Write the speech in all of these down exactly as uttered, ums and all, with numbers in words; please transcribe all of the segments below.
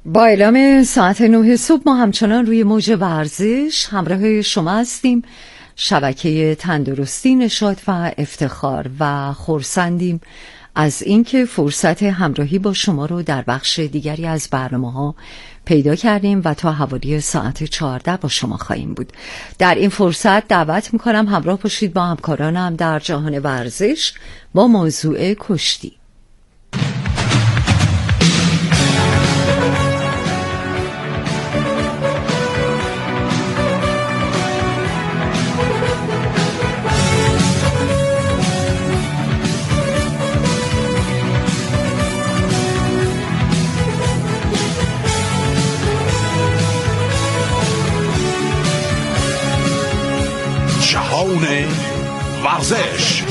با اعلام ساعت نه صبح ما همچنان روی موج ورزش همراه شما هستیم. شبکه تندرستی، نشاط و افتخار و خرسندیم از اینکه فرصت همراهی با شما رو در بخش دیگری از برنامه‌ها پیدا کردیم و تا حوالی ساعت چهارده با شما خواهیم بود. در این فرصت دعوت میکنم همراه باشید با همکارانم در جهان ورزش با موضوع کشتی. ورزش.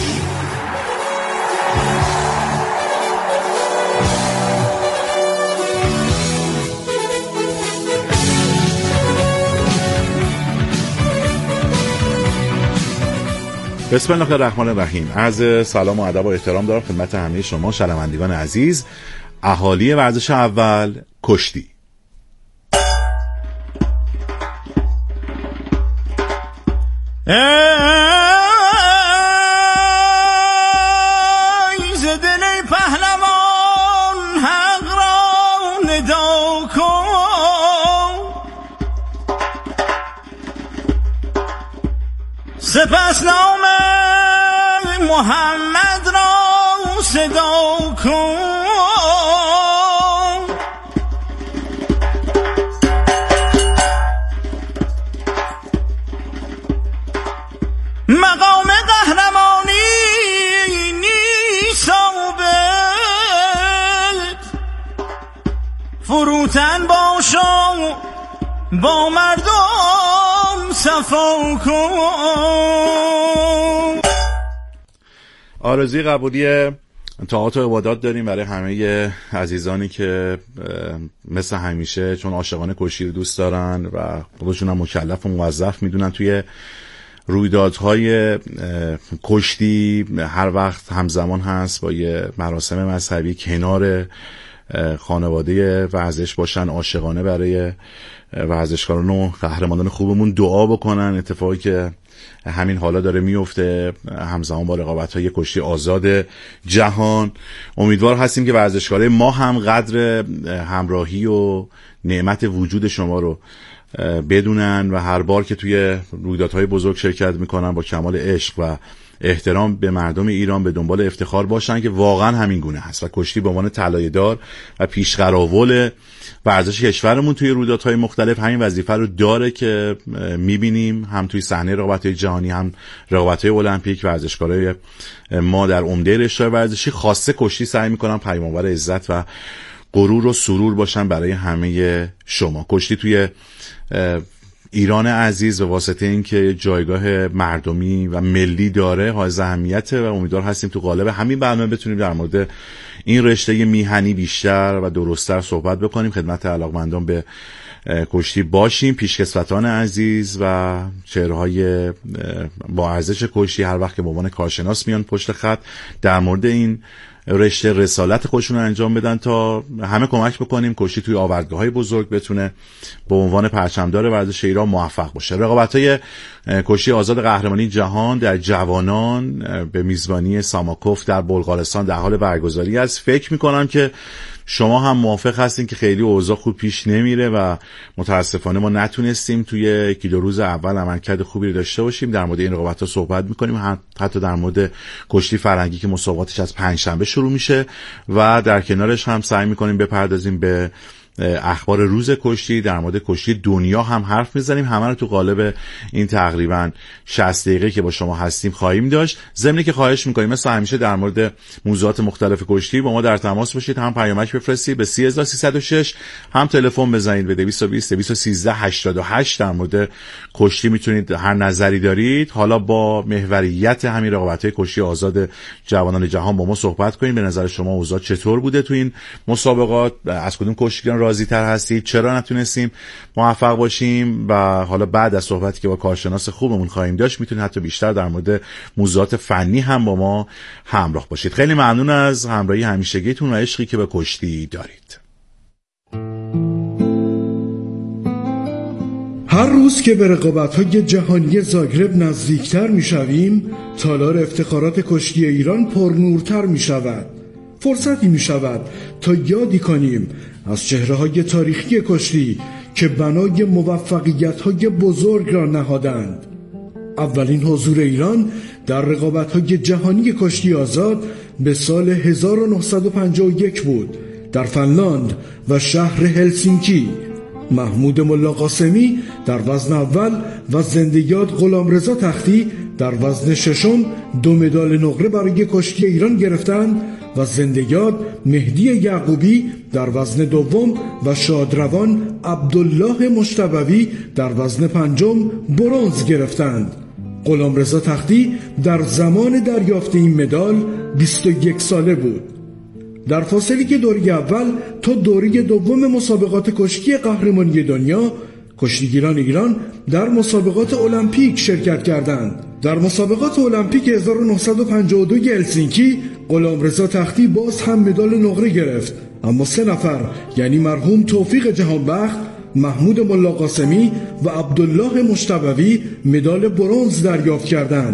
بسم الله الرحمن الرحیم. عرض سلام و ادب و احترام دارم خدمت همه شما شنوندگان عزیز. اهالی ورزش اول، کشتی. سپس نام محمد را صدا کن. مقام قهرمانی نیست ثابت، فروتن باش و با مردم صفا کن. آرزوی قبولی طاعات و عبادات داریم برای همه عزیزانی که مثل همیشه چون عاشقانه کشتی رو دوست دارن و خودشون هم مکلف و موظف میدونن توی رویدادهای کشتی هر وقت همزمان هست با یه مراسم مذهبی کنار خانواده ورزش باشن، عاشقانه برای ورزشکاران و قهرمانان خوبمون دعا بکنن. اتفاقی که همین حالا داره میفته همزمان با رقابت‌های کشتی آزاد جهان. امیدوار هستیم که ورزشکارای ما هم قدر همراهی و نعمت وجود شما رو بدونن و هر بار که توی رویدادهای بزرگ شرکت میکنن با کمال عشق و احترام به مردم ایران به دنبال افتخار باشن که واقعا همین گونه هست و کشتی به عنوان طلایه‌دار و پیشقراول ورزش کشورمون توی رویدادهای مختلف همین وظیفه رو داره که میبینیم هم توی صحنه رقابت‌های جهانی هم رقابت‌های المپیک ورزشکارای ما در عمده رشته‌های ورزشی خاصه کشتی سعی میکنن پیام‌آور عزت و غرور و سرور باشن برای همه شما. کشتی توی ایران عزیز به واسطه اینکه جایگاه مردمی و ملی داره حائز اهمیته و امیدوار هستیم تو قالب همین برنامه بتونیم در مورد این رشته میهنی بیشتر و درست‌تر صحبت بکنیم، خدمت علاقمندان به کشتی باشیم. پیشکسوتان عزیز و چهره‌های با ارزش کشتی هر وقت که به عنوان کارشناس میان پشت خط در مورد این رشته رسالت خودشون رو انجام بدن تا همه کمک بکنیم کشتی توی آوردگاه‌های بزرگ بتونه به عنوان پرچمدار ورزش ایران موفق باشه. رقابت‌های کشتی آزاد قهرمانی جهان در جوانان به میزبانی ساماکوف در بلغارستان در حال برگزاری است. فکر می‌کنم که شما هم موافق هستین که خیلی اوضاع خوب پیش نمیره و متاسفانه ما نتونستیم توی یکی دو روز اول عملکرد خوبی رو داشته باشیم. در مورد این رقابت‌ها صحبت می‌کنیم، حتی در مورد کشتی فرنگی که مسابقاتش از پنجشنبه شروع میشه و در کنارش هم سعی می‌کنیم بپردازیم به اخبار روز کشتی، در مورد کشتی دنیا هم حرف میزنیم. همه رو تو قالب این تقریبا شصت دقیقه که با شما هستیم خواهیم داشت. ضمن که خواهش میکنیم مثل همیشه در مورد موضوعات مختلف کشتی با ما در تماس باشید، هم پیامک بفرستید به سه هزار سیصد و شش، هم تلفن بزنید به دویست و بیست دویست و سیزده هشتاد و هشت. در مورد کشتی میتونید هر نظری دارید حالا با محوریت همین رقابت‌های کشتی آزاد جوانان جهان با ما صحبت کنید. به نظر شما اوضاع چطور بوده تو این مسابقات؟ از کدوم کشتیگران راضی تر هستید؟ چرا نتونستیم موفق باشیم؟ و حالا بعد از صحبتی که با کارشناس خوبمون خواهیم داشت میتونید حتی بیشتر در مورد موضوعات فنی هم با ما همراه باشید. خیلی ممنون از همراهی همیشگیتون و عشقی که به کشتی دارید. هر روز که به رقابت‌های جهانی زاگرب نزدیکتر می‌شویم، تالار افتخارات کشتی ایران پرنورتر می‌شود. فرصتی می‌شود تا یادی کنیم از چهره‌های تاریخی کشتی که بنای موفقیت‌های بزرگ را نهادند. اولین حضور ایران در رقابت‌های جهانی کشتی آزاد به سال هزار و نهصد و پنجاه و یک بود در فنلاند و شهر هلسینکی. محمود ملا قاسمی در وزن اول و زنده‌یاد غلامرضا تختی در وزن ششم دو مدال نقره برای کشتی ایران گرفتند و زنده‌یاد مهدی یعقوبی در وزن دوم و شادروان عبدالله مجتبوی در وزن پنجم برنز گرفتند. غلامرضا تختی در زمان دریافت این مدال بیست و یک ساله بود. در فاصله که دوره اول تا دوره دوم مسابقات کشتی قهرمانی دنیا، کشتیگیران ایران در مسابقات المپیک شرکت کردند. در مسابقات المپیک هزار و نهصد و پنجاه و دو هلسینکی غلامرضا تختی باز هم مدال نقره گرفت، اما سه نفر یعنی مرحوم توفیق جهانبخت، محمود ملا قاسمی و عبدالله مجتبوی مدال برنز دریافت کردند.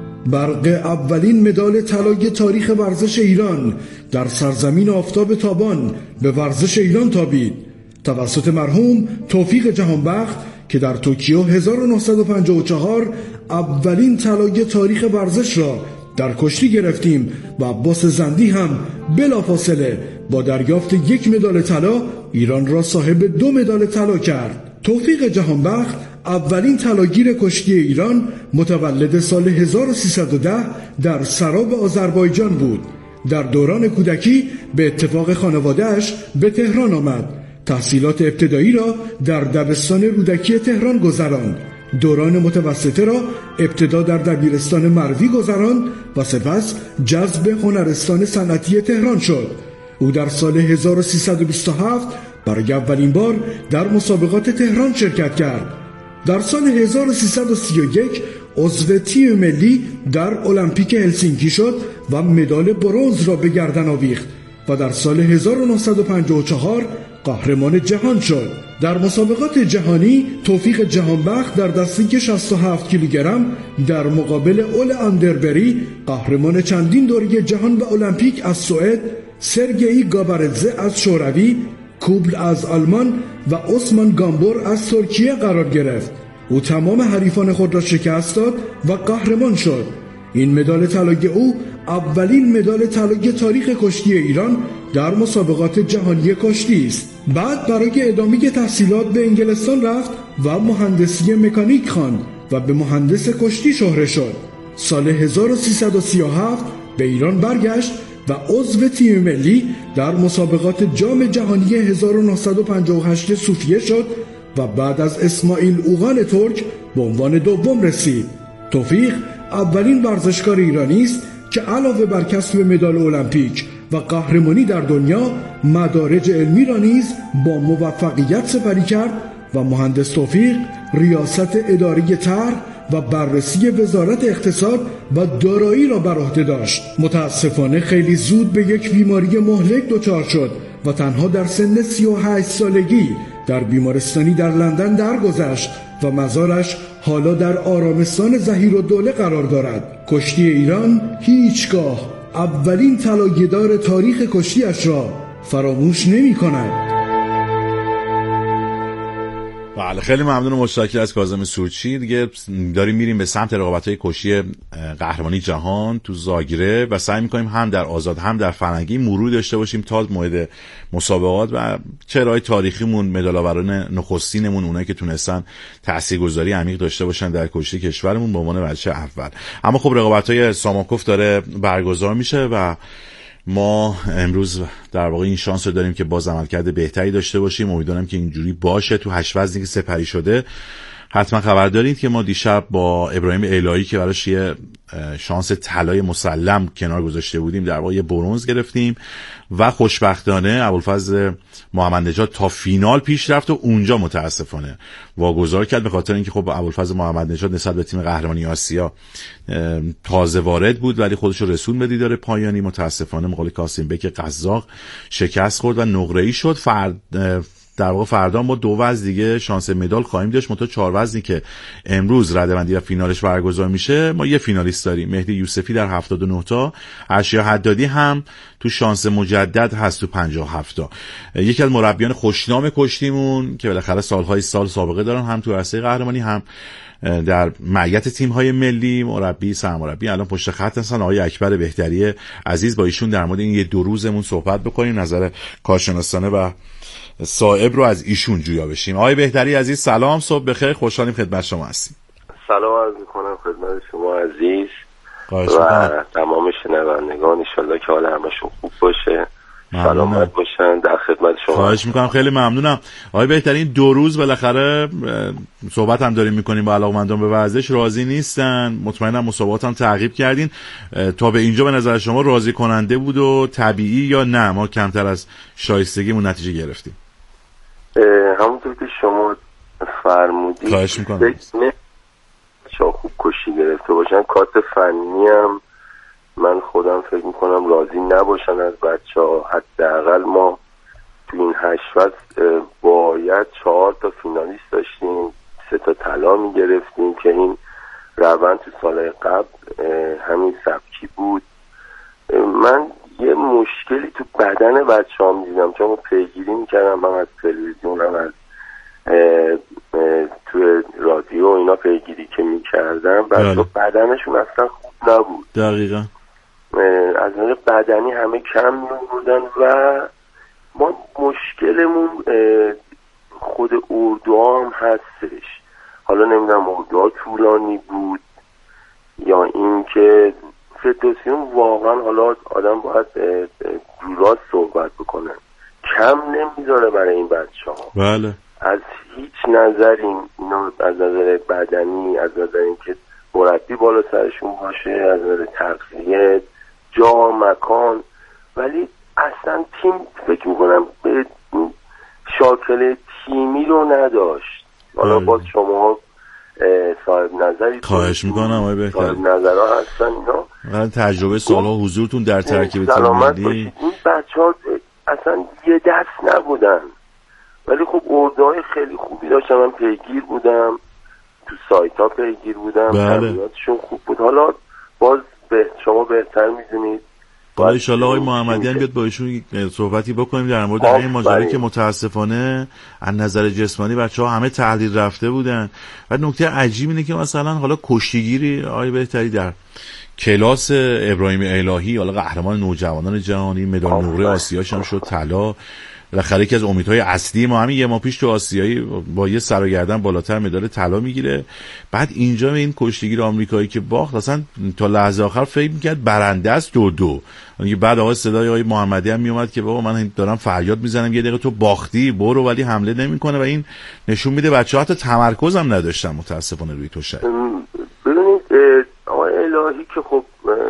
برق اولین مدال طلای تاریخ ورزش ایران در سرزمین آفتاب تابان به ورزش ایران تابید توسط مرحوم توفیق جهانبخت که در توکیو هزار و نهصد و پنجاه و چهار اولین طلای تاریخ ورزش را در کشتی گرفتیم و عباس زندی هم بلافاصله با دریافت یک مدال طلا ایران را صاحب دو مدال طلا کرد. توفیق جهانبخت اولین طلاگیر کشتی ایران متولد سال هزار و سیصد و ده در سراب آذربایجان بود. در دوران کودکی به اتفاق خانواده‌اش به تهران آمد. تحصیلات ابتدایی را در دبستان رودکی تهران گذراند. دوران متوسطه را ابتدا در دبیرستان مروی گذراند و سپس جذب هنرستان صنعتی تهران شد. او در سال هزار و سیصد و بیست و هفت برای اولین بار در مسابقات تهران شرکت کرد. در سال هزار و سیصد و سی و یک عضو تیم ملی در المپیک هلسینکی شد و مدال برنز را به گردن آویخت و در سال هزار و نهصد و پنجاه و چهار قهرمان جهان شد. در مسابقات جهانی توفیق جهانبخت در دسته شصت و هفت کیلوگرم در مقابل اول اندربری قهرمان چندین دوره جهان و المپیک از سوئد، سرگئی گابارزه از شوروی، کوبل از آلمان و عثمان گامبور از ترکیه قرار گرفت. او تمام حریفان خود را شکست داد و قهرمان شد. این مدال طلای او اولین مدال طلای تاریخ کشتی ایران در مسابقات جهانی کشتی است. بعد برای ادامه تحصیلات به انگلستان رفت و مهندسی مکانیک خواند و به مهندس کشتی شهره شد. سال هزار و سیصد و سی و هفت به ایران برگشت و عضو تیم ملی در مسابقات جام جهانی هزار و نهصد و پنجاه و هشت صوفیه شد و بعد از اسماعیل اوغان ترک به عنوان دوم رسید. توفیق اولین ورزشکار ایرانی است که علاوه بر کسب مدال المپیک و قهرمانی در دنیا، مدارج علمی را نیز با موفقیت سپری کرد و مهندس توفیق ریاست اداره طرح و بررسی وزارت اقتصاد و دارایی را بر عهده داشت. متاسفانه خیلی زود به یک بیماری مهلک دچار شد و تنها در سن سی و هشت سالگی در بیمارستانی در لندن درگذشت و مزارش حالا در آرامستان ظهیرالدوله قرار دارد. کشتی ایران هیچگاه اولین طلایه‌دار تاریخ کشتیش را فراموش نمی کند. بله، خیلی ممنون و متشکرم از کاظم سورچی. دیگه داریم میریم به سمت رقابت‌های کشتی قهرمانی جهان تو زاگرب و سعی می‌کنیم هم در آزاد هم در فرنگی مرور داشته باشیم تا مورد مسابقات و چهره‌های تاریخیمون، مدال‌آوران نخستینمون، اونایی که تونستن تاثیرگذاری عمیق داشته باشن در کشتی کشورمون به عنوان بچه اول. اما خب رقابت‌های ساماکوف داره برگزار میشه و ما امروز در واقع این شانس رو داریم که باز عملکرد بهتری داشته باشیم. امیدوارم که اینجوری باشه. تو هشت وزنی که سپری شده حتما خبر دارید که ما دیشب با ابراهیم الهی که براش یه شانس طلای مسلم کنار گذاشته بودیم در واقع یه برنز گرفتیم و خوشبختانه ابوالفضل محمد نژاد تا فینال پیش رفت و اونجا متاسفانه واگذار کرد، به خاطر اینکه خب ابوالفضل محمد نژاد نسبت به تیم قهرمانی آسیا تازه وارد بود ولی خودش رو رسون به دیدار پایانی. متاسفانه مقابل کاسیم بک قزاق شکست خورد و نقره‌ای شد. فرد در واقع فردا ما دو وزن دیگه شانس مدال خواهیم داشت. منتها چهار وزنی که امروز رده‌بندی و فینالش برگزار میشه ما یه فینالیست داریم، مهدی یوسفی در هفتاد و نه تا، ارشیا حدادی هم تو شانس مجدد هست تو پنجاه و هفت تا. یکی از مربیان خوشنام کشتیمون که بالاخره سالهای سال سابقه دارن هم تو عرصه قهرمانی هم در معیت تیم‌های ملی، مربی سرمربی الان پشت خط هستن آقای اکبر بهتری عزیز. با ایشون در مورد این یه دو روزمون صحبت بکنیم، نظر کارشناسانه و صائب رو از ایشون جویا بشیم. آقای بهتری عزیز سلام، صبح بخیر، خوشحالیم خدمت شما هستیم. سلام عرض می‌کنم خدمت شما عزیز و تمام شنوندگان، ان شاءالله که حال همشون خوب باشه، سلامت باشن، در خدمت شما. خواهش میکنم، خیلی ممنونم. آقای بهتری این دو روز بالاخره صحبت هم داریم میکنیم با علاقمندان به ورزش، راضی نیستن، مطمئنم مسابقات هم تعقیب کردین، تا به اینجا به نظر شما راضی کننده بود و طبیعی یا نه ما کمتر از شایستگیمون نتیجه گرفتیم؟ همونطور که شما فرمودید خواهش میکنم شما خوب کشی گرفته باشن، کارت فنی هم من خودم فکر میکنم راضی نباشن از بچه ها. حداقل ما تو این هشت فصل باید چهار تا فینالیست داشتیم، سه تا طلا میگرفتیم که این روند تو سال قبل همین سبکی بود. من یه مشکلی تو بدن بچه ها میدیدم، چون پیگیری میکردم، من از تلویزیون هم از تو رادیو اینا پیگیری که میکردم، بچه ها بدنشون اصلا خوب نبود. دقیقا از نظر بدنی همه کم می‌آوردن و ما مشکلمون خود اردوها هم هستش. حالا نمیدونم اردوها طولانی بود یا این که فدراسیون واقعا حالا آدم باید درست صحبت بکنه، کم نمیذاره برای این بچه ها. بله. از هیچ نظری اینا، از نظر بدنی، از نظر اینکه مربی بالا سرشون باشه، از نظر تغذیه، جا، مکان، ولی اصلا تیم فکر میکنم به شاکله تیمی رو نداشت. حالا باز شما صاحب نظری خواهش میکنم آقای بهتری، صاحب نظرها هستن اینا، من تجربه سالها حضورتون در ترکیب تیم ملی. این بچه ها اصلا یه دست نبودن، ولی خب اردوهای خیلی خوبی داشتم، من پیگیر بودم، تو سایت ها پیگیر بودم، تمریناتشون خوب بود. حالا باز به شما بهتر میدونید، حالا انشالله آقای محمدیان بیاد با ایشون صحبتی بکنیم در مورد این ماجرایی که متاسفانه از نظر جسمانی بچه‌ها همه تحلیل رفته بودن. و نکته عجیب اینه که مثلا حالا کشتیگیری آقای بهتری در کلاس ابراهیم الهی، حالا قهرمان نوجوانان جهانی، مدال نقره آسیاش هم شد طلا، بالاخره یکی از امیدهای اصلی ما همین یه ماه پیش تو آسیایی با یه سر و گردن بالاتر مدال طلا میگیره. بعد اینجا به این کشتیگیر آمریکایی که باخت اصلا تا لحظه آخر فکر میکرد برنده است دو دو. یعنی بعد آقای صدای آقای محمدی هم میومد که بابا من دارم فریاد میزنم یه دقیقه تو باختی برو، ولی حمله نمیکنه و این نشون میده بچه‌ها حتی تمرکز هم نداشتن متاسفانه روی توشه. ببینید آقای الهی که خب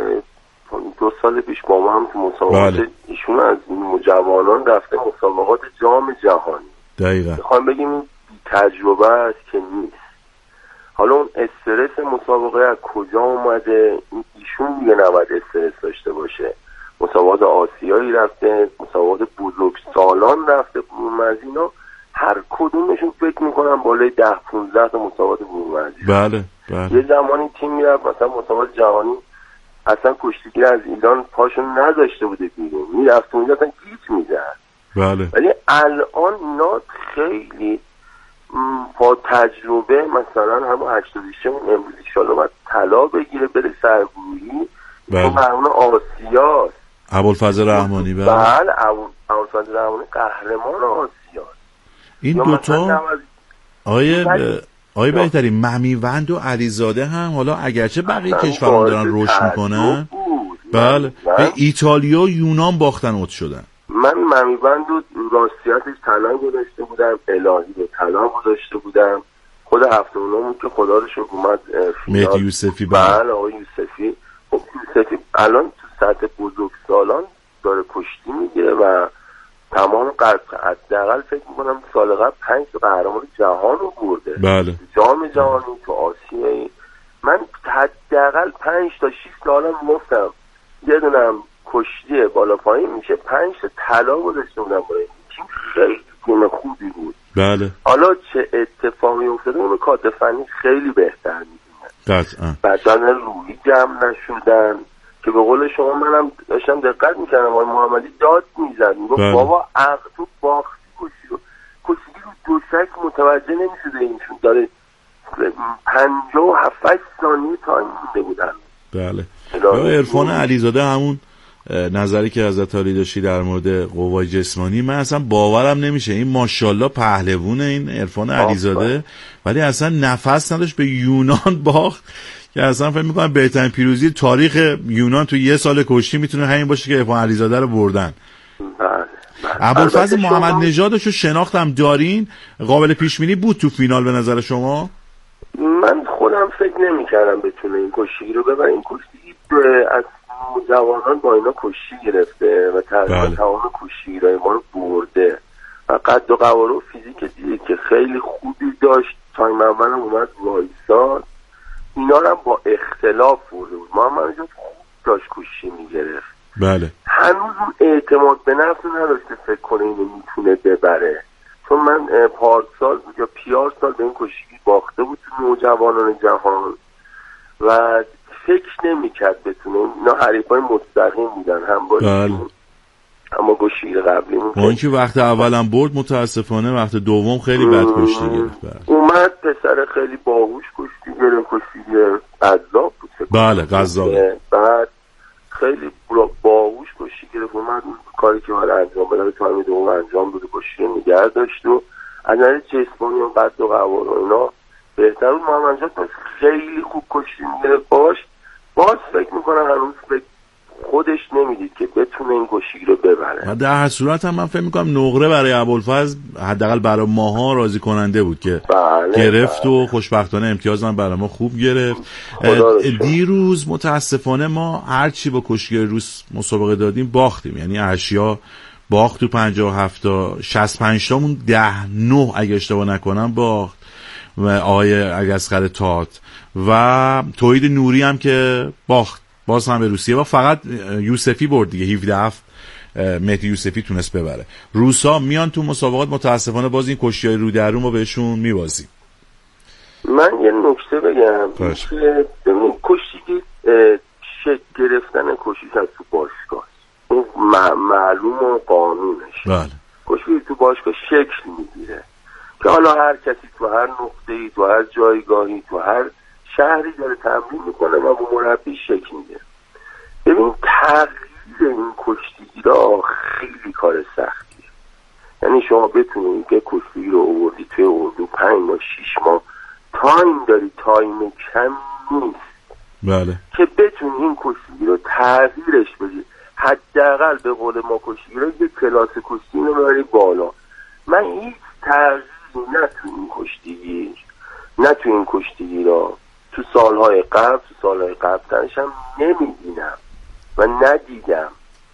دو سال پیش با ما هم تو مسابقات بله. ایشون از جوانان رفته مسابقات جام جهانی. دقیقاً. میخوام بگیم تجربه است که نیست. حالا اون استرس مسابقه از کجا اومده؟ ایشون دیگه نباید استرس داشته باشه. مسابقات آسیایی رفته، مسابقات بزرگسالان رفته، برومرزینا هر کدومشون فکر میکنم بالای ده پونزده تا مسابقات برومرزی. بله بله. یه زمانی تیم میرفت مثلا مسابقات جهانی اصلا کشتیگیر از ایران پاشون نذاشته بوده بیرون، میرفت اونجا اصلا گیت میزد. بله. ولی الان اینا خیلی با تجربه، مثلا همون هشتاد و شش امروز انشالله باید طلا بگیره بره سرگروهی. بله. اون قهرمان آسیاست، ابوالفضل رحمانی. بله بله ابوالفضل رحمانی قهرمان آسیاست. این دوتا آیه آقای بهتری ممیوند و علیزاده هم حالا اگرچه بقیه کشورها دارن رشد میکنن، بله به ایتالیا و یونان باختن اوت شدن. من ممیوند و راستیتش طلا گذاشته بودم، الهی رو طلا گذاشته بودم، خود هفته اونمون که خدا رو شکر اومد فینال. مهدی یوسفی. بله آقای یوسفی. خب یوسفی الان تو سطح بزرگسالان داره کشتی میگیره و تمام قرد حداقل فکر میکنم سال قبل پنج تا قهرمان جهان رو برده. بله. جام جهانی تو آسیایی من حداقل پنج تا شش سالم گفتم یه دونم کشتی بالا پایین میشه، پنج تا طلا گذاشته بودم برای تیم. خیلی تیم خوبی خوبی بود. بله. حالا چه اتفاقی افتاده اونو کادر فنی خیلی بهتر میدونه. قطعا. بدن روحی جمع نشدن که به قول شما منم داشتم دقت میکردم آقای محمدی داد میزد میگفت بله. بابا عقل تو باختی کشی رو کشی رو دوشک متوجه نمیشده اینشون داره پنجاه و هفت ثانیه تایم مونده بودن. بله. یا عرفان علیزاده همون نظری که حضرت علی داشتی در مورد قوای جسمانی، من اصلا باورم نمیشه این ماشاءالله پهلوونه این عرفان علیزاده، ولی اصلا نفس نداشت به یونان باخت که اصلا فکر میکنم بهترین پیروزی تاریخ یونان تو یه سال کشتی میتونه همین باشه که عرفان علیزاده رو بردن. بله. ابوالفضل محمد نژادشو شناختم دارین، قابل پیش بینی بود تو فینال به نظر شما؟ من خودم فکر نمی‌کردم بتونه این کشتی رو ببره. این کشتی از جوانان با اینا کشتی گرفته و تقریبا تمام کشتیگیرای ما رو برده و قد و قواره و فیزیک دیگه که خیلی خوبی داشت. تایم اول هم اومد وایساد، اینا رو هم با اختلاف برده بود. محمد نژاد خوب داشت کشتی میگرفت. بله. هنوز اون اعتماد به نفس نداشته فکر کنه اینو میتونه ببره، چون من پارسال یا پیار سال به این کشتی باخته بود تو نوجوانان جهان و فکر نمی‌کرد بتونه. اینا حریفای مستقیم بودن هم با بله. اما گوشیر قبلی اون که وقت اولم برد متاسفانه وقت دوم خیلی بد کشتی گرفت. اومد پسر خیلی باهوش کشتی گرفت، کشتی قذاب بود. بله قذاب. بعد خیلی باهوش کشتی گرفت، اومد کاری که باید انجام بده تو همین دوم انجام بده، کشتی رو نگه داشت و از نظر جسمانی و قد و قواره و اینا بهتر بود. محمد نژاد خیلی خوب کشتی میگرفت. باش باز فکر میکنم هنوز فکر خودش نمیدید که بتونه این کشتی رو ببره. و در هر صورت هم من فکر میکنم نقره برای ابوالفضل حداقل برای ماها راضی کننده بود که بله گرفت بله. و خوشبختانه امتیاز هم برای ما خوب گرفت. دیروز متاسفانه ما هرچی با کشتی روس مسابقه دادیم باختیم، یعنی اشیا باخت تو پنجاه و هفت تا شصت و پنج تامون ده نه اگه اشتباه نکنم باخت و آقای اگسخر تات و توحید نوری هم که باخت باز هم به روسیه و فقط یوسفی برد دیگه هفده هفت مهدی یوسفی تونست ببره. روسا میان تو مسابقات متاسفانه باز این کشتی‌های رو در رو ما بهشون میبازیم. من یه نکته بگم که کشتی شکل گرفتن کشتی از تو باشگاه اون معلوم و قانونش. بله. کشتی تو باشگاه شکل میگیره که حالا هر کسی تو هر نقطه‌ای تو هر جایگاهی تو هر شهری داره تمرین میکنه و با مربی شکل میده. ببین تغییر این کشتیگیرا خیلی کار سختیه. یعنی شما بتونید که کشتی رو آوردی توی اردو پنج ماه شیش ماه تایم داری، تایم کم نیست. بله. که بتونی این کشتی رو تغییرش بدی. حداقل به قول ما کشتی رو یه کلاس کشتی رو ببری بالا. من هیچ تغییری نه تو این کشتیگیر نه تو این کشتیگیرا تو سالهای قبل تو سالهای قبل تنشم نمیدینم و ندیدم.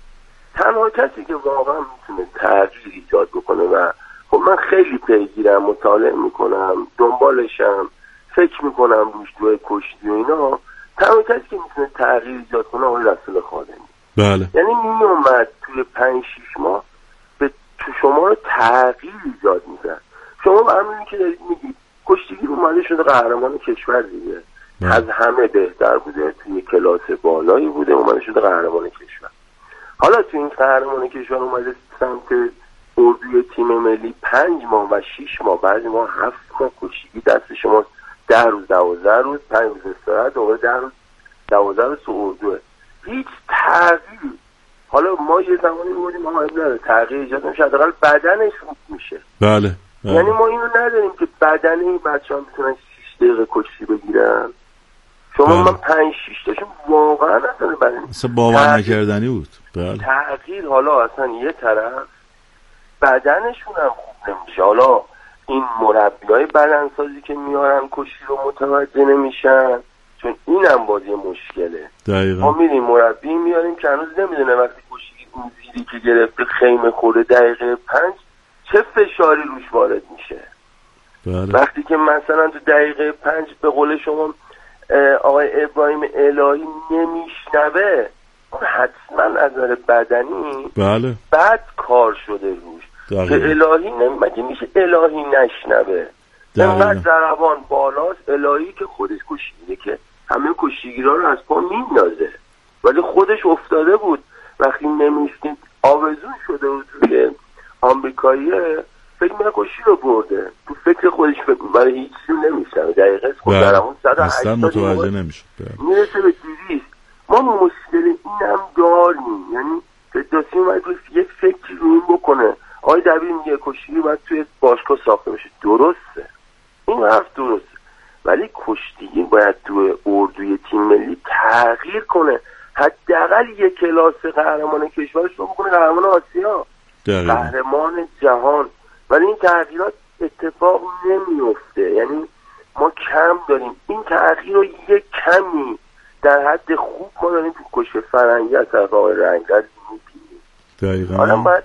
تنها کسی که واقعا میتونه تغییر ایجاد بکنه و خب من خیلی پیگیرم، مطالعه میکنم، دنبالشم، فکر میکنم روش توی کشتی و اینا، تنها کسی که میتونه تغییر ایجاد کنه آقای رسول خادمی. بله. یعنی میومد توی پنج شیش ماه به تو شما رو تغییر ایجاد میکرد. شما به همینی که دارید میگید کشتیگیر اومده شده قهرمان کشور دیگه. بله. از همه بهتر بوده، توی کلاس بالایی بوده، اومده شده قهرمان کشور. حالا تو این قهرمان کشور اومده سمت اردوی تیم ملی پنج ماه و شیش ماه بعضی ماه هفت ماه کشتیگیر دست شما ده روز دوازده روز پنج روز استراحت دوباره ده روز دوازده روز تو اردوه. هیچ تغییری. حالا ما یه زمانی می‌بودیم ما نداره تغییر ایجاد نمیشه، حداقل بدنش خوب میشه. بله. بله. یعنی ما اینو نداریم که بدنه این بچه‌ها میتونن شش دقیقه کشتی بگیرن. شما بله. من پنج شش تاشون واقعا اصلا بدن اصلا باور نکردنی بود. بله. تغییر حالا اصلا یه طرف بدنشون هم خوب نمیشه. حالا این مربیای بدنسازی که میارن کشتی رو متوجه نمیشن، چون اینم بازی مشکله. دقیقاً. ما میریم مربی میاریم که هنوز نمیدونه وقتی کشتی اون زیری که گرفته خیمه خورده دقیقه پنج چه فشاری روش وارد میشه. بله. وقتی که مثلا تو دقیقه پنج به قول شما آقای ابراهیم الهی نمیشنوه، حتما از نظر بدنی بله. بد کار شده روش. که الهی نمیگه میشه الهی نشنوه. اینقدر ضربان بالاست الهی که خودش کشیده که همه کشتیگیرا رو از پا میندازه، ولی خودش افتاده بود وقتی نمیستید آویزون شده بود توی آمریکاییه فکر میکنه کشتی رو برده تو فکر خودش فکر برای هیچ چیزی نمیشنه دقیقه خود درمون صد و هشتاد متوجه نمیشه میرسه به دیویست. ما مشکل این هم داریم، یعنی فدراسی اومد یک فکری رو این بکنه آقای دبیر میگه کشتی باید توی باشگاه ساخته بشه، درسته این حرف درسته، ولی کشتی باید توی اردوی تیم ملی تغییر کنه، حداقل یک کلاس قهرمان کشورش رو بکنه قهرمان آسیا، قهرمان جهان، ولی این تغییرات اتفاق نمیفته. یعنی ما کم داریم این تغییر رو، یک کمی در حد خوب ما داریم تو کشف فرنگی از طرف آقای رنگرز میبینیم. حالا باید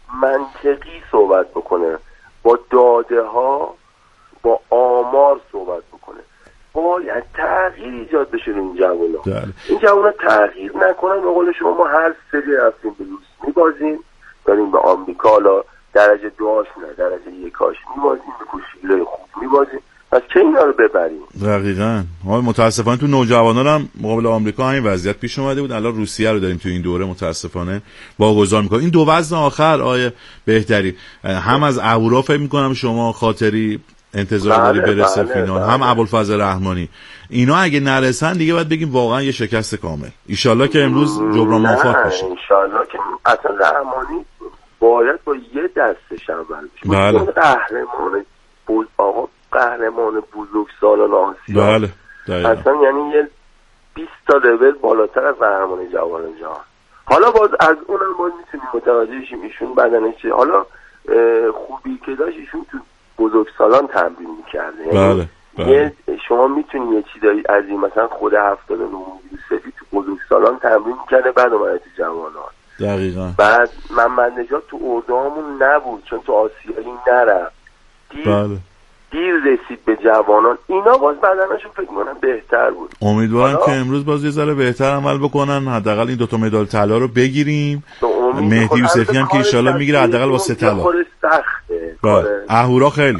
منطقی صحبت بکنه، با داده ها با آمار صحبت بکنه، باید تغییر ایجاد بشه این جوونا. این جوونا تغییر نکنن به قول شما ما هر سری رفتیم به روس میبازیم، داریم به آمریکا حالا درجه دوهاش نه درجه یکاش میبازیم، به کشتیگیرای خوب میبازیم، پس چه اینا رو ببریم؟ دقیقاً. ما متاسفانه تو نوجوانان هم مقابل آمریکا همین وضعیت پیش اومده بود، الان روسیه رو داریم تو این دوره متاسفانه واگذار میکنه. این دو وزن آخر آیه بهتری هم از اهورا فکر میکنم شما خاطری انتظار داری برسه بله، فینال بله. هم ابوالفضل رحمانی، اینا اگه نرسن دیگه باید بگیم واقعا یه شکست کامل. ایشالله که امروز جبران موفق بشه. انشالله که اصلا رحمانی باید با یه دستش اول بشه. بله. قهرمان بود آقا، قهرمان بزرگسالان آسیا. بله. دقیقا. اصلا یعنی یه بیست تا لول بالاتر از قهرمان جوان جهان. حالا باز از اونم باز میتونیم متوجه شیم ایشون بدنش چیه. حالا خوبی که داشت ایشون تو بزرگسالان تمرین میکرده. بله. بله. شما میتونی یه چیزایی از این مثلا خود هفتاد و نه یوسفی تو بزرگسالان تمرین میکرده بعد اومده تو جوانان. دقیقاً. بعد محمد نژاد تو اردوهامون نبود چون تو آسیایی نرفت. دیر, بله. دیر رسید به جوانان. اینا باز بدنشون فکر می‌کنم بهتر بود. امیدوارم که امروز باز یه ذره بهتر عمل بکنن، حداقل این دو تا مدال طلا رو بگیریم. مهدی یوسفی هم که ان شاءالله میگیره حداقل با سه طلا. کار سخته. اهورا خیلی.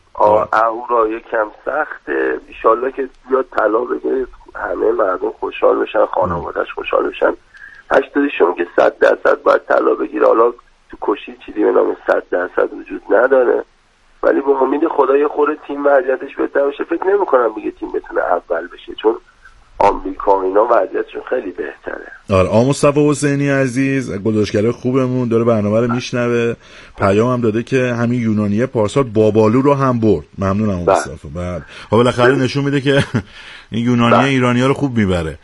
اهورا یکم سخته. ان شاءالله که بیاد طلا بگیره همه مردم خوشحال بشن، خانواده‌اش خوشحال بشن. هشتادیشون که صد درصد باید طلا بگیره. حالا تو کشتی چیزی به نام صد درصد وجود نداره، ولی با امید خدای خور تیم وضعیتش بهتر بشه فکر نمی کنم دیگه تیم بتونه اول بشه، چون آمریکا اینا وضعیتشون خیلی بهتره. آره آقا مصطفی حسینی عزیز گزارشگر خوبمون داره برنامه رو میشنوه، پیام هم داده که همین یونانیه پارسال بابالو رو هم برد. ممنونم مصطفی. بعد خب بالاخره نشون میده که این یونانیه ایرانی‌ها رو خوب میبره.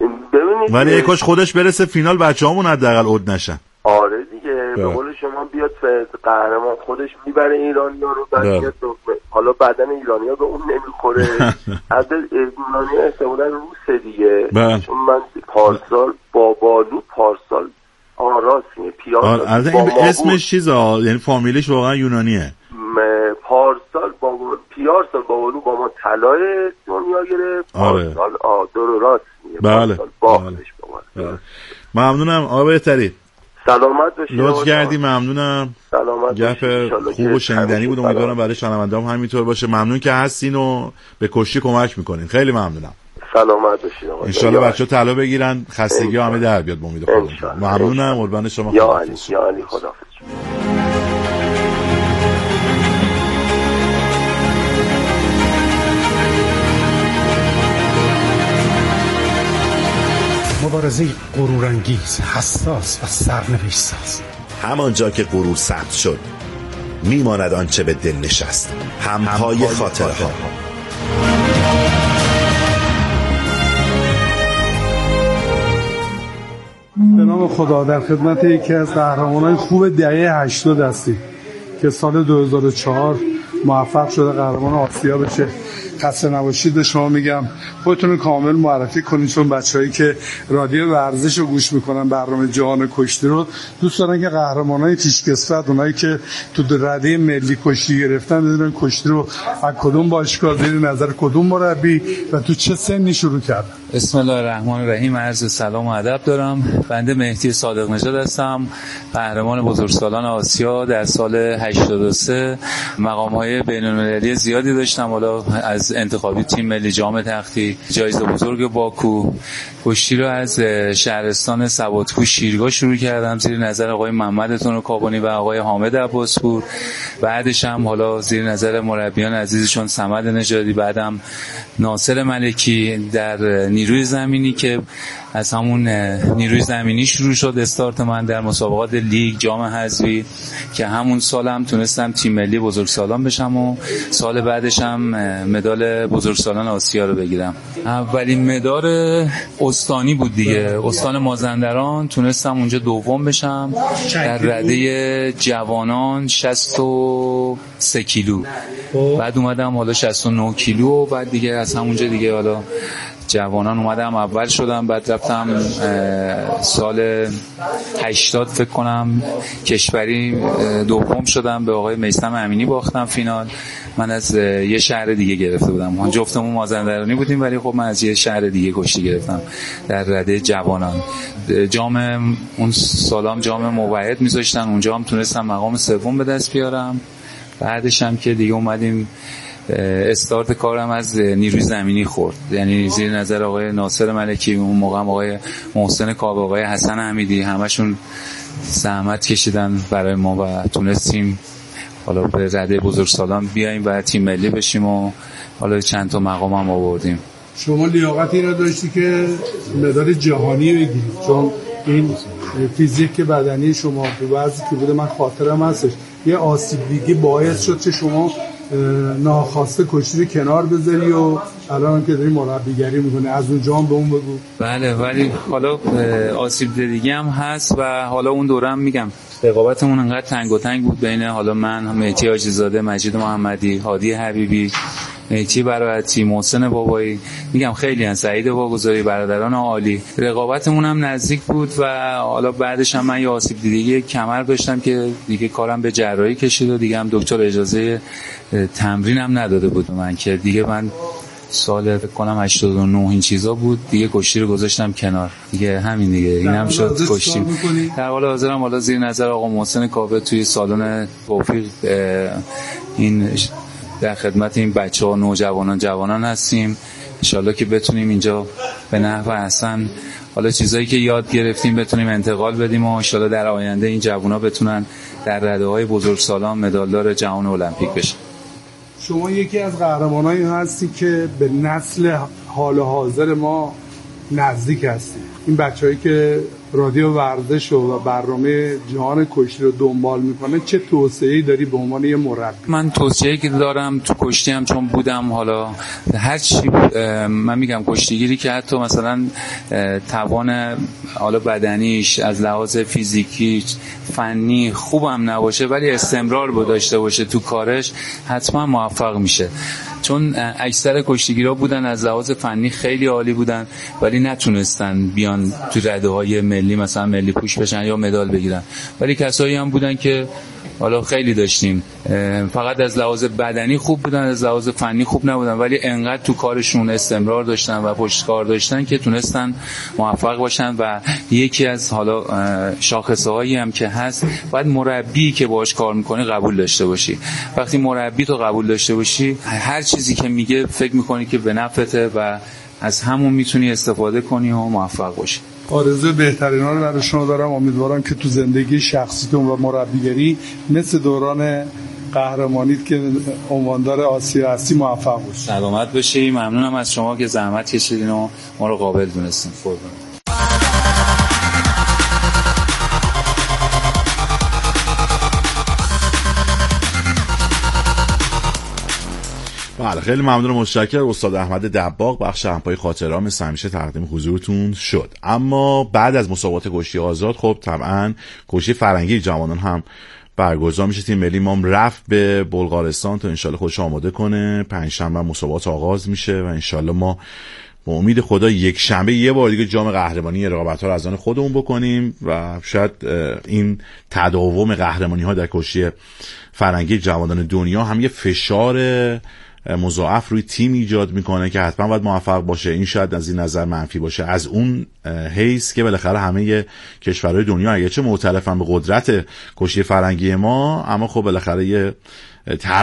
ولی ای کاش خودش برسه فینال بچه‌هامون حداقل اد نشن. آره دیگه به قول شما بیاد قهرمان خودش میبره ایرانی‌ها رو، بعد حالا بدن ایرانی‌ها به اون نمیخوره. از ایرانی‌ها احتمالاً روسه دیگه. چون من پارسال بابالو پارسال آن راست میگه پیارسال. آره اسمش چیزا یعنی فامیلش واقعا یونانیه. پارسال بابالو پیارسال بابالو با ما طلای دنیا گرفت. پارسال آ درو راست میگه. بله. بله. ممنونم آقا بهتری. سلامت باشید. لطف کردی ممنونم. سلامت گپ خوب و شنیدنی بود، امیدوارم برای شنونده‌ام همینطور باشه. ممنون که هستین و به کشتی کمک میکنین. خیلی ممنونم. سلامت باشید آقا. ان شاءالله بچه‌ها طلا بگیرن، خستگی همه در بیاد به امید خدا. ممنونم. قربان شما. یا علی یا علی خداحافظ. مبارزه غرورانگیز، حساس و سرنوشت ساز. همانجا که غرور ثبت شد میماند آنچه به دل نشست. همپای خاطره ها. به نام خدا در خدمت یکی از قهرمانان خوب دهه هشتاد هستیم که سال دو هزار و چهار موفق شده قهرمان آسیا بشه. خسته نباشید به شما میگم، خودتون کامل معرفی کنید، چون بچه‌هایی که رادیو ورزش رو گوش میکنن برنامه جهان کشتی رو دوست دارن که قهرمانای پیشکسوت، اونایی که تو رده ملی کشتی گرفتن بدونن کشتی رو از کدوم باشگاه زیر نظر کدوم مربی و تو چه سنی شروع کردن. بسم الله الرحمن الرحیم. عرض سلام و ادب دارم. بنده مهدی صادق نژاد هستم، قهرمان بزرگسالان آسیا در سال هشتاد و سه. مقام‌های بین‌المللی زیادی داشتم، حالا از انتخابی تیم ملی جام تختی، جایزه بزرگ باکو، کشتی رو از شهرستان سوادکوه شیرگاه شروع کردم زیر نظر آقای محمد تونوکابانی و آقای حامد عباسپور. بعدش هم حالا زیر نظر مربیان عزیزشون صمد نژادی، بعدم ناصر ملکی در نیروی زمینی که از همون نیروی زمینی شروع شد استارت من در مسابقات لیگ، جام حذفی، که همون سال هم تونستم تیم ملی بزرگسالان بشم و سال بعدش هم مدال بزرگسالان آسیا رو بگیرم. اولین مدال استانی بود دیگه، استان مازندران، تونستم اونجا دوم بشم در رده جوانان شصت و سه کیلو. بعد اومدم حالا شصت و نه کیلو و بعد دیگه از همونجا دیگه حالا جوانان اومدم اول شدم. بعد رفتم سال هشتاد فکر کنم کشوری دوم شدم، به آقای میثم امینی باختم فینال. من از یه شهر دیگه گرفته بودم، ما جفتمون مازندرانی بودیم ولی خب من از یه شهر دیگه کشتی گرفتم در رده جوانان. جام اون سالام جام موحد میذاشتن، اونجا هم تونستم مقام سوم به دست بیارم. بعدش هم که دیگه اومدیم استارت کارم از نیروی زمینی خورد، یعنی زیر نظر آقای ناصر ملکی، اون موقع آقای محسن کاوه، آقای حسن حمیدی، همشون زحمت کشیدن برای ما و تونستیم حالا به رده بزرگسالان بیاییم و تیم ملی بشیم و حالا چند تا مقام هم آوردیم. شما لیاقت این رو داشتی که مدال جهانی بگیرید، چون این فیزیک بدنی شما تو وضعی که بوده من خاطرم هستش یه آسیب دیگه باعث شد که شما ناخواسته کشتی کنار بذاری و الان که داری مربیگری میکنه. از اونجا هم به اون بگو. بله، ولی حالا آسیب دیگه هم هست و حالا اون دورم میگم رقابتمون انقدر تنگ و تنگ بود بین حالا من، مهدی حاجی‌زاده، مجید محمدی، هادی حبیبی، مهدی برایتی، محسن بابایی، میگم خیلی ان، سعید واگذاری، برادران عالی. رقابتمون هم نزدیک بود و حالا بعدش هم من یه آسیب دیگه کمر داشتم که دیگه کارم به جراحی کشید و دیگه هم دکتر اجازه تمرین هم نداده بود من، که دیگه من سال فکر کنم هشتاد و نه این چیزا بود دیگه کشتی رو گذاشتم کنار دیگه. همین دیگه، اینم شد کشتی. در حال حاضرم حالا زیر نظر آقا محسن کاوه توی سالن توفیق این در خدمت این بچه‌ها، نوجوانان، جوانان هستیم. ان شاءالله که بتونیم اینجا به نحو احسن حالا چیزایی که یاد گرفتیم بتونیم انتقال بدیم و ان شاءالله در آینده این جوونا بتونن در رده‌های بزرگسالان مدالدار جهان المپیک بشن. شما یکی از قهرمانایی هستی که به نسل حال حاضر ما نزدیک هستی. این بچه‌هایی که رادیو ورزش و برنامه جهان کشتی رو دنبال میکنه، چه توصیه‌ای داری به عنوان یه مربی؟ من توصیه‌ای که دارم تو کشتی هم چون بودم، حالا هر چی من میگم کشتیگیری که حتی مثلا توان حالا بدنیش از لحاظ فیزیکی فنی خوبم نباشه ولی استمرار بود داشته باشه تو کارش، حتما موفق میشه. چون اکثر کشتیگیرا بودن از لحاظ فنی خیلی عالی بودن ولی نتونستن بیان تو رده‌های ملی مثلا ملی پوش بشن یا مدال بگیرن، ولی کسایی هم بودن که حالا خیلی داشتیم فقط از لحاظ بدنی خوب بودن، از لحاظ فنی خوب نبودن ولی انقدر تو کارشون استمرار داشتن و پشتکار داشتن که تونستن موفق باشن. و یکی از حالا شاخصه‌هایی هم که هست، باید مربی که باهاش کار می‌کنی قبول داشته باشی. وقتی مربی تو قبول داشته باشی، هر چیزی که میگه فکر می‌کنی که به نفعته و از همون میتونی استفاده کنی و موفق باشی. آرزوی بهترینا رو برای شما دارم. امیدوارم که تو زندگی شخصیتون و مربیگری مثل دوران قهرمانیت که عنواندار آسیا هستی موفق باشید. سلامت باشی. ممنونم از شما که زحمت کشیدین و ما رو قابل دونستین. قربان. بله، خیلی ممنون و متشکرم. استاد احمد دباغ، بخش همپای خاطرها مثل همیشه تقدیم حضورتون شد. اما بعد از مسابقات کشتی آزاد خب طبعا کشتی فرنگی جوانان هم برگزار میشه. تیم ملی ما رفت به بلغارستان تا انشالله خودش آماده کنه. پنجشنبه مسابقات آغاز میشه و انشالله ما با امید خدا یک شنبه یه بار دیگه جام قهرمانی رقابت‌ها رو از آن خودمون بکنیم و شاید این تداوم قهرمانی ها در کشتی فرنگی جوانان دنیا هم یه فشار مضاعف روی تیم ایجاد میکنه که حتما باید موفق باشه. این شاید از این نظر منفی باشه. از اون حیث که بالاخره همه کشورهای دنیا اگرچه معترفن به قدرت کشتی فرنگی ما، اما خب بالاخره یه